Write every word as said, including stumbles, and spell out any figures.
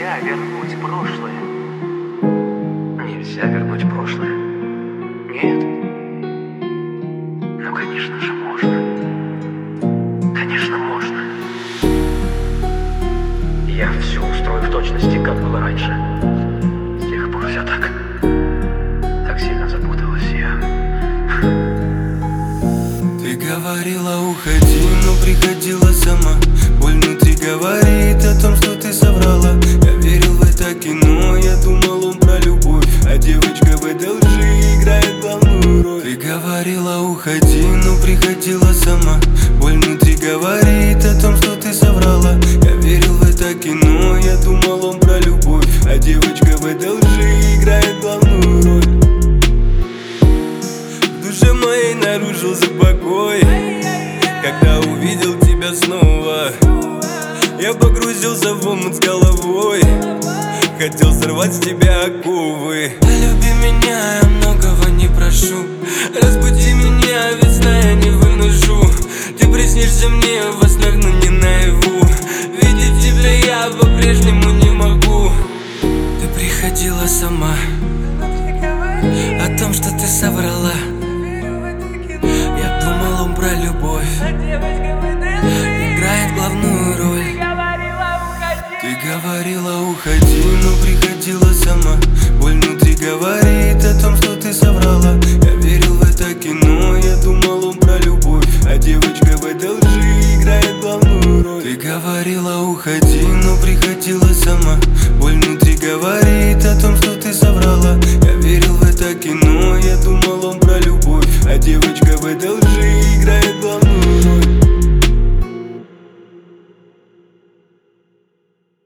Нельзя вернуть прошлое. Нельзя вернуть прошлое. Нет. Ну, конечно же, можно. Конечно, можно. Я все устрою в точности, как было раньше. С тех пор все так. Так сильно запуталась я. Ты говорила уходи, но приходила сама. Боль внутри говорит о том, что ты соврала. Я верил в это кино, я думал он про любовь, а девочка в этой лжи играет главную роль. Ты говорила уходи, но приходила сама. Боль внутри говорит о том, что ты соврала. Я верил в это кино, я думал он про любовь, а девочка в этой лжи играет главную роль. В душе моей нарушился покой, когда увидел тебя снова. Я погрузился в омут с головой, хотел сорвать с тебя оковы. Полюби меня, я многого не прошу. Разбуди меня, ведь сна я не выношу. Ты приснишься мне во снах, но не наяву. Видеть тебя я по-прежнему не могу. Ты приходила сама, о том, что ты соврала. Я думал он про любовь, играет главную роль. Ты говорила уходи, но приходила сама. Боль внутри говорит о том, что ты соврала. Я верил в это кино, я думал он про любовь, а девочка в этой лжи играет главную роль. Ты говорила уходи, но приходила сама. Боль внутри говорит о том, что ты соврала. Я верил в это кино, я думал он про любовь, а девочка в этой лжи играет главную роль.